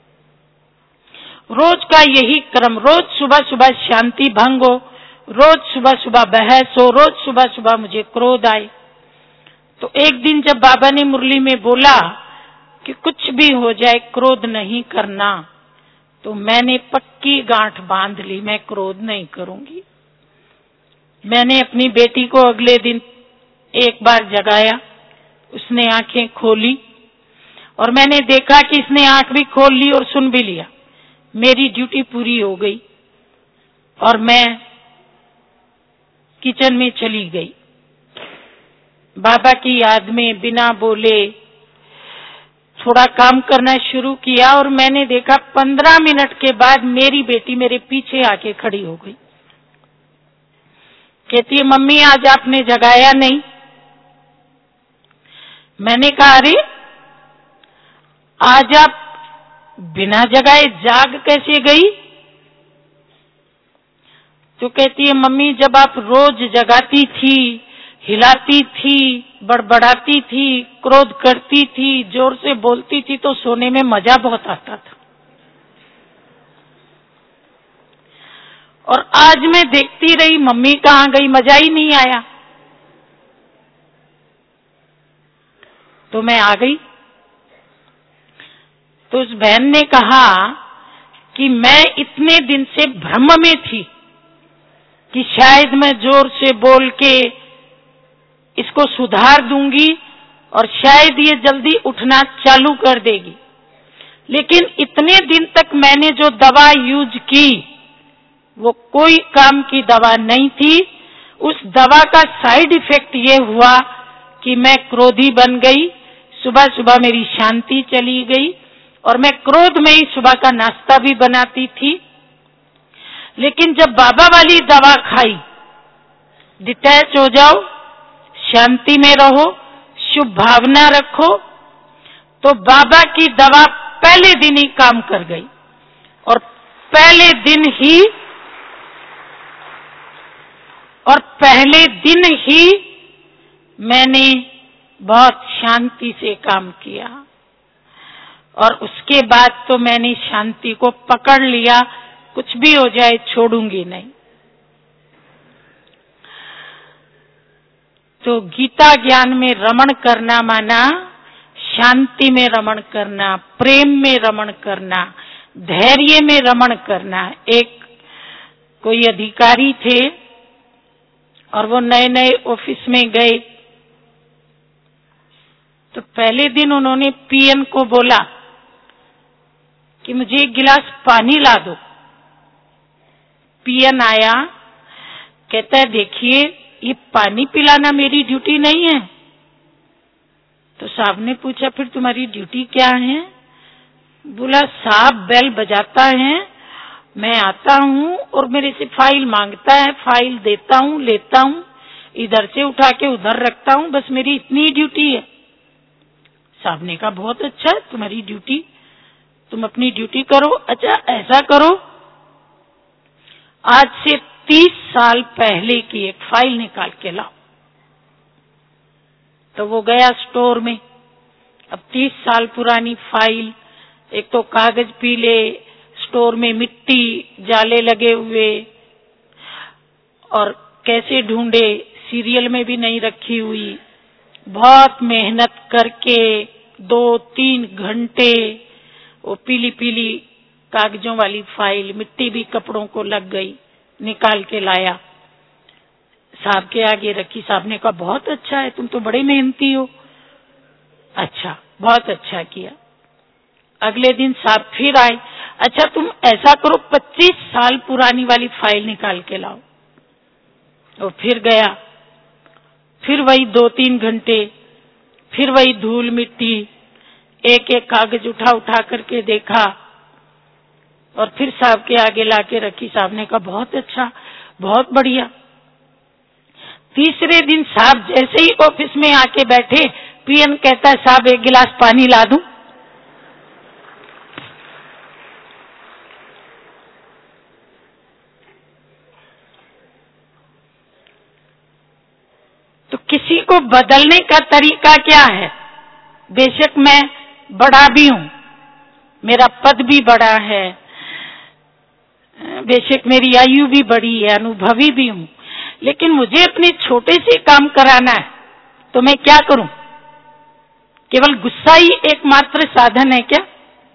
रोज का यही क्रम, रोज सुबह सुबह शांति भंग हो, रोज सुबह सुबह बहस हो, रोज सुबह सुबह मुझे क्रोध आए। तो एक दिन जब बाबा ने मुरली में बोला कि कुछ भी हो जाए क्रोध नहीं करना, तो मैंने पक्की गांठ बांध ली, मैं क्रोध नहीं करूंगी। मैंने अपनी बेटी को अगले दिन एक बार जगाया, उसने आंखें खोली और मैंने देखा कि इसने आंख भी खोल ली और सुन भी लिया। मेरी ड्यूटी पूरी हो गई और मैं किचन में चली गई। बाबा की याद में बिना बोले थोड़ा काम करना शुरू किया और मैंने देखा पंद्रह मिनट के बाद मेरी बेटी मेरे पीछे आके खड़ी हो गई। कहती है, मम्मी आज आपने जगाया नहीं। मैंने कहा, अरे आज आप बिना जगाए जाग कैसे गई? तो कहती है, मम्मी जब आप रोज जगाती थी, हिलाती थी, बड़बड़ाती थी, क्रोध करती थी, जोर से बोलती थी तो सोने में मजा बहुत आता था, और आज मैं देखती रही मम्मी कहाँ गई, मजा ही नहीं आया। तो मैं आ गई। तो उस बहन ने कहा कि मैं इतने दिन से भ्रम में थी कि शायद मैं जोर से बोल के इसको सुधार दूंगी और शायद ये जल्दी उठना चालू कर देगी, लेकिन इतने दिन तक मैंने जो दवा यूज की वो कोई काम की दवा नहीं थी। उस दवा का साइड इफेक्ट ये हुआ कि मैं क्रोधी बन गई, सुबह सुबह मेरी शांति चली गई और मैं क्रोध में ही सुबह का नाश्ता भी बनाती थी। लेकिन जब बाबा वाली दवा खाई, डिटैच हो जाओ, शांति में रहो, शुभ भावना रखो, तो बाबा की दवा पहले दिन ही काम कर गई और पहले दिन ही और पहले दिन ही मैंने बहुत शांति से काम किया और उसके बाद तो मैंने शांति को पकड़ लिया, कुछ भी हो जाए छोड़ूंगी नहीं। तो गीता ज्ञान में रमण करना माना शांति में रमण करना, प्रेम में रमण करना, धैर्य में रमण करना। एक कोई अधिकारी थे और वो नए नए ऑफिस में गए, तो पहले दिन उन्होंने पीएन को बोला कि मुझे एक गिलास पानी ला दो। पीएन आया, कहता है, देखिए ये पानी पिलाना मेरी ड्यूटी नहीं है। तो साहब ने पूछा, फिर तुम्हारी ड्यूटी क्या है? बोला, साहब बेल बजाता है, मैं आता हूँ और मेरे से फाइल मांगता है, फाइल देता हूँ, लेता हूँ, इधर से उठा के उधर रखता हूँ, बस मेरी इतनी ड्यूटी है। साहब ने कहा, बहुत अच्छा है तुम्हारी ड्यूटी, तुम अपनी ड्यूटी करो। अच्छा ऐसा करो, आज से तीस साल पहले की एक फाइल निकाल के लाओ। तो वो गया स्टोर में। अब तीस साल पुरानी फाइल, एक तो कागज पीले, स्टोर में मिट्टी, जाले लगे हुए, और कैसे ढूंढे, सीरियल में भी नहीं रखी हुई। बहुत मेहनत करके दो तीन घंटे वो पीली पीली कागजों वाली फाइल, मिट्टी भी कपड़ों को लग गई, निकाल के लाया, साहब के आगे रखी। साहब ने कहा बहुत अच्छा है, तुम तो बड़े मेहनती हो। अच्छा, बहुत अच्छा किया। अगले दिन साहब फिर आए। अच्छा तुम ऐसा करो, पच्चीस साल पुरानी वाली फाइल निकाल के लाओ। और फिर गया, फिर वही दो तीन घंटे, फिर वही धूल मिट्टी, एक एक कागज उठा उठा करके देखा, और फिर साहब के आगे लाके रखी। साहब ने कहा बहुत अच्छा, बहुत बढ़िया। तीसरे दिन साहब जैसे ही ऑफिस में आके बैठे, पीएन कहता है साहब एक गिलास पानी ला दूं। तो किसी को बदलने का तरीका क्या है? बेशक मैं बड़ा भी हूं, मेरा पद भी बड़ा है, बेशक मेरी आयु भी बड़ी है, अनुभवी भी हूं, लेकिन मुझे अपने छोटे से काम कराना है, तो मैं क्या करूं? केवल गुस्सा ही एकमात्र साधन है क्या?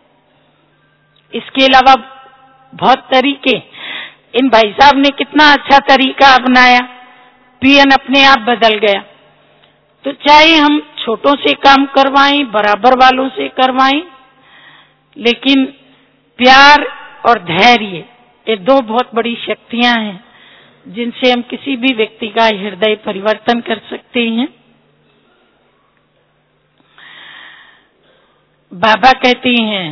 इसके अलावा बहुत तरीके। इन भाई साहब ने कितना अच्छा तरीका अपनाया, पीएन अपने आप बदल गया। तो चाहे हम छोटों से काम करवाएं, बराबर वालों से करवाएं, लेकिन प्यार और धैर्य, ये दो बहुत बड़ी शक्तियां हैं जिनसे हम किसी भी व्यक्ति का हृदय परिवर्तन कर सकते हैं। बाबा कहते हैं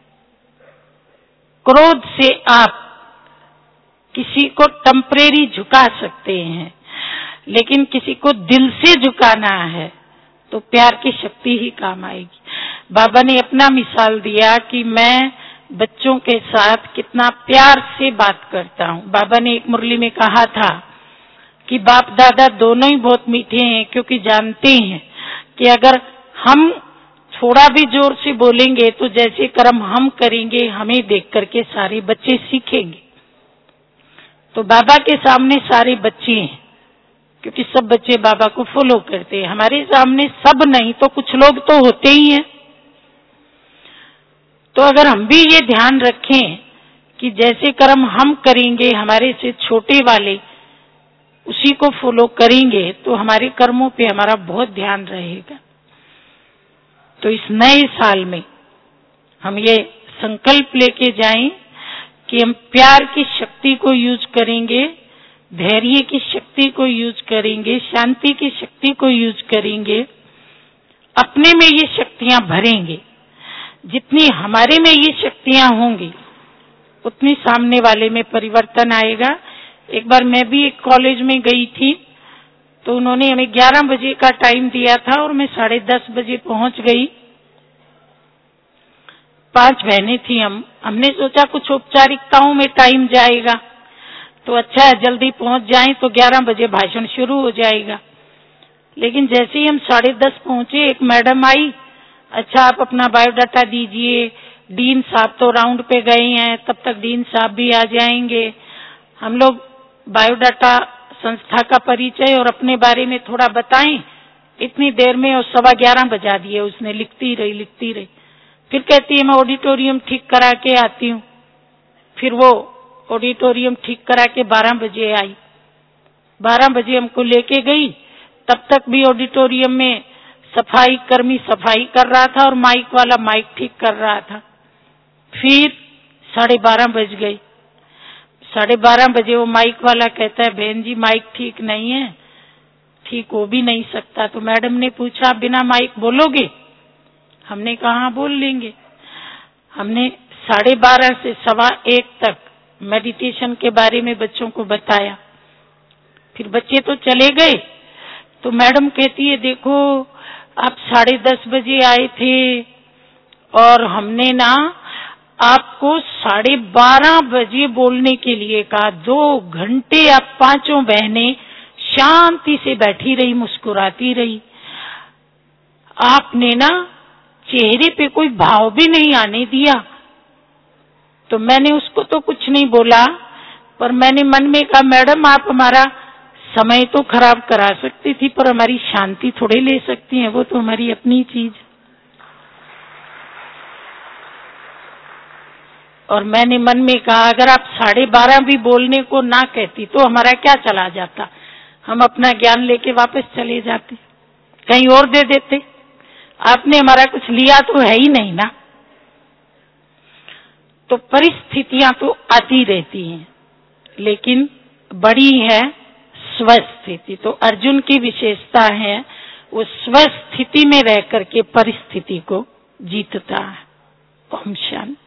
क्रोध से आप किसी को टेम्परेरी झुका सकते हैं, लेकिन किसी को दिल से झुकाना है तो प्यार की शक्ति ही काम आएगी। बाबा ने अपना मिसाल दिया कि मैं बच्चों के साथ कितना प्यार से बात करता हूँ। बाबा ने एक मुरली में कहा था कि बाप दादा दोनों ही बहुत मीठे हैं, क्योंकि जानते हैं कि अगर हम थोड़ा भी जोर से बोलेंगे तो जैसे कर्म हम करेंगे हमें देख करके सारे बच्चे सीखेंगे। तो बाबा के सामने सारे बच्चे हैं, क्योंकि सब बच्चे बाबा को फॉलो करते हैं। हमारे सामने सब नहीं तो कुछ लोग तो होते ही हैं। तो अगर हम भी ये ध्यान रखें कि जैसे कर्म हम करेंगे हमारे से छोटे वाले उसी को फॉलो करेंगे, तो हमारे कर्मों पे हमारा बहुत ध्यान रहेगा। तो इस नए साल में हम ये संकल्प लेके जाएं कि हम प्यार की शक्ति को यूज करेंगे, धैर्य की शक्ति को यूज करेंगे, शांति की शक्ति को यूज करेंगे, अपने में ये शक्तियां भरेंगे। जितनी हमारे में ये शक्तियां होंगी उतनी सामने वाले में परिवर्तन आएगा। एक बार मैं भी एक कॉलेज में गई थी, तो उन्होंने हमें ग्यारह बजे का टाइम दिया था और मैं साढ़े दस बजे पहुंच गई। पांच बहनें थी हम हमने सोचा कुछ औपचारिकताओं में टाइम जाएगा, तो अच्छा है जल्दी पहुंच जाएं तो ग्यारह बजे भाषण शुरू हो जाएगा। लेकिन जैसे ही हम साढ़े दस पहुंचे, एक मैडम आई, अच्छा आप अपना बायोडाटा दीजिए, डीन साहब तो राउंड पे गए हैं, तब तक डीन साहब भी आ जाएंगे। हम लोग बायोडाटा, संस्था का परिचय और अपने बारे में थोड़ा बताएं। इतनी देर में और सवा ग्यारह बजा दिए उसने, लिखती रही लिखती रही। फिर कहती है मैं ऑडिटोरियम ठीक करा के आती हूँ। फिर वो ऑडिटोरियम ठीक करा के बारह बजे आई। बारह बजे हमको लेके गई, तब तक भी ऑडिटोरियम में सफाई कर्मी सफाई कर रहा था और माइक वाला माइक ठीक कर रहा था। फिर साढ़े बारह बज गई। साढ़े बारह बजे वो माइक वाला कहता है बहन जी माइक ठीक नहीं है, ठीक हो भी नहीं सकता। तो मैडम ने पूछा आप बिना माइक बोलोगे? हमने कहा हाँ बोल लेंगे। हमने साढ़े बारह से सवा एक तक मेडिटेशन के बारे में बच्चों को बताया। फिर बच्चे तो चले गए, तो मैडम कहती है देखो आप साढ़े दस बजे आए थे और हमने ना आपको साढ़े बारह बजे बोलने के लिए कहा, दो घंटे आप पांचों बहनें शांति से बैठी रही, मुस्कुराती रही। आपने ना चेहरे पे कोई भाव भी नहीं आने दिया। तो मैंने उसको तो कुछ नहीं बोला, पर मैंने मन में कहा, मैडम आप हमारा समय तो खराब करा सकती थी, पर हमारी शांति थोड़े ले सकती हैं, वो तो हमारी अपनी चीज। और मैंने मन में कहा, अगर आप साढ़े बारह भी बोलने को ना कहती तो हमारा क्या चला जाता, हम अपना ज्ञान लेके वापस चले जाते, कहीं और दे देते। आपने हमारा कुछ लिया तो है ही नहीं ना। तो परिस्थितियां तो आती रहती हैं, लेकिन बड़ी है स्वस्थिति। तो अर्जुन की विशेषता है वो स्वस्थिति में रह करके परिस्थिति को जीतता है। ओम शांति।